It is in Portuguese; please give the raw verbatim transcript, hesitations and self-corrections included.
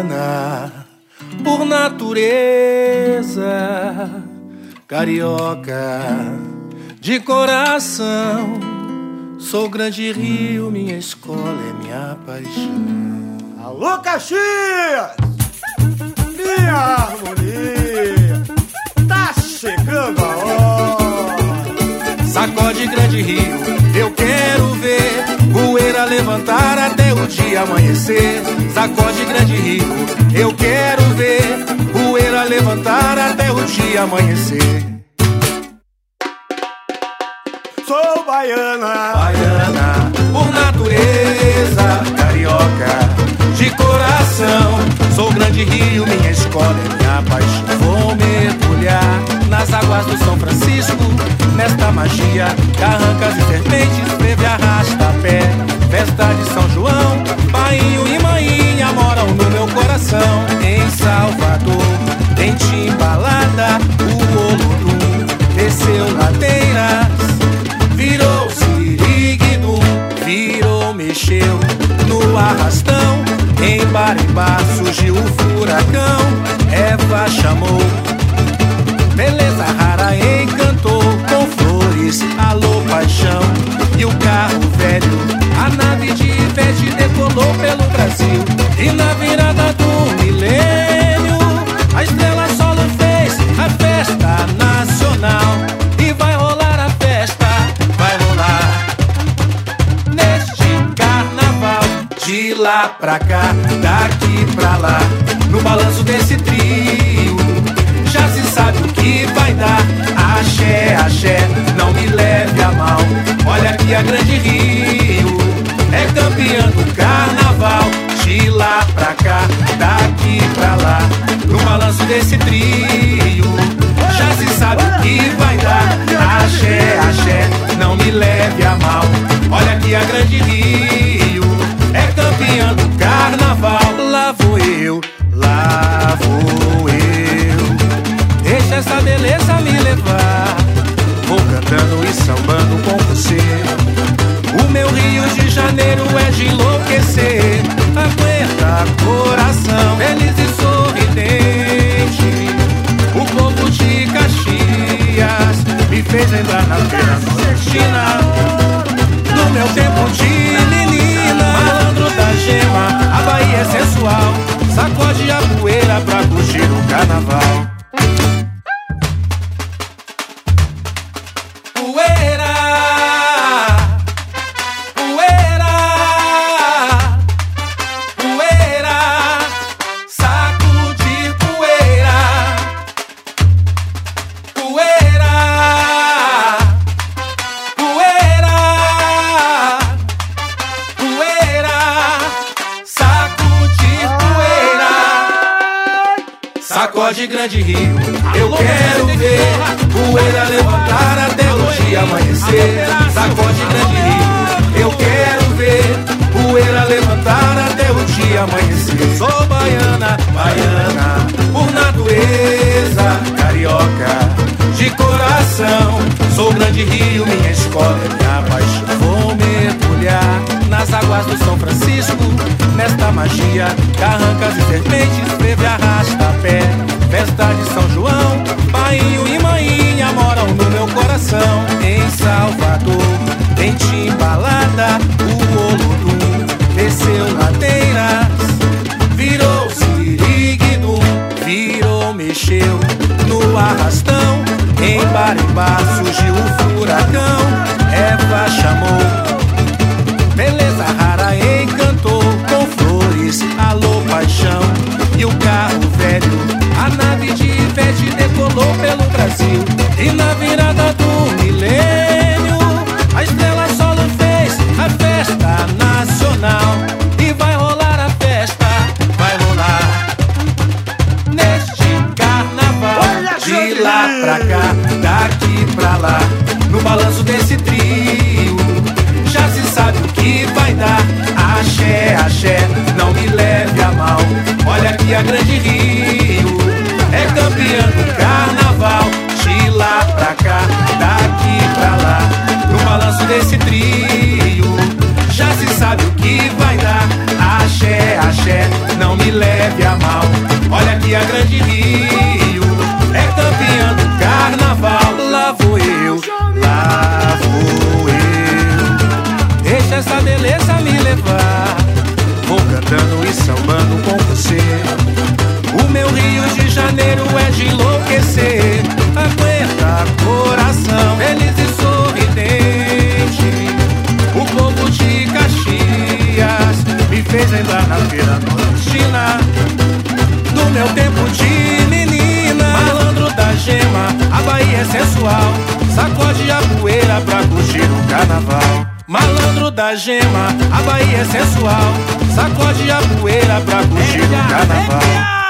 baiana por natureza, carioca de coração. Sou grande rio, minha escola é minha paixão. Alô, Caxias! Minha harmonia tá chegando a hora. Sacode grande rio, eu quero ver poeira levantar até o dia amanhecer. Sacode grande rio, eu quero ver poeira levantar até o dia amanhecer. Sou baiana, baiana por natureza, carioca de coração. Sou grande rio, minha escola é minha paixão. Vou mergulhar nas águas do São Francisco, nesta magia, carrancas e serpentes, frevo arrasta-pé. Festa de São João, painho e mainha moram no meu coração. Em Salvador, tem timbalada, o Olodum desceu ladeiras, virou siriguidum, virou, mexeu no arrastão. Em Baribá surgiu o furacão, Eva chamou, beleza rara encantou, com flores, alô paixão. E o carro velho, a nave de Ivete decolou pelo Brasil. E na virada do milênio, a Estrela Solo fez a festa nacional. E vai rolar a festa, vai rolar neste carnaval. De lá pra cá, daqui pra lá, no balanço desse trio, já se sabe o que vai dar. Axé, axé, não me leve a mal. Olha aqui a grande Rio, é campeã do carnaval. De lá pra cá, daqui pra lá, no balanço desse trio, já se sabe o que vai dar. Axé, axé, não me leve a mal. Olha aqui a grande Rio, é campeã do carnaval. Lá vou eu, lá vou eu, deixa essa beleza me levar. Vou cantando e sambando com você. O meu Rio de Janeiro é de enlouquecer. Aguenta coração, feliz e sorridente. O povo de Caxias me fez lembrar na feira nordestina, no meu tempo de menina. Malandro da gema, a Bahia é sensual. Sacode a poeira pra curtir o carnaval. Poeira, poeira, poeira, sacudir poeira, poeira, poeira, poeira, sacudir poeira. Sacode grande rio, eu quero ver poeira levantar até o dia amanhecer. Sacode grande rio, eu quero ver poeira levantar até o dia amanhecer. Sou baiana, baiana por natureza, carioca de coração. Sou grande rio, minha escola é minha paixão. Vou mergulhar nas águas do São Francisco, nesta magia, carrancas e serpentes, frevo e arrasta-pé. Festa de São João, painho e mainha moram no meu coração. Em Salvador, tem timbalada, o Olodum desceu ladeiras, virou siriguidum, virou, mexeu no arrastão. Em Baribá surgiu o furacão, Eva chamou, beleza rara encantou, com flores, alô paixão. E o carro velho, a nave de Ivete decolou pelo Brasil. E na virada do milênio, a Estrela Solo fez a festa nacional. E vai rolar a festa, vai rolar neste carnaval. De lá pra cá, daqui pra lá, no balanço desse é sensual, sacode a poeira pra curtir o carnaval. Malandro da gema, a Bahia é sensual, sacode a poeira pra curtir o carnaval.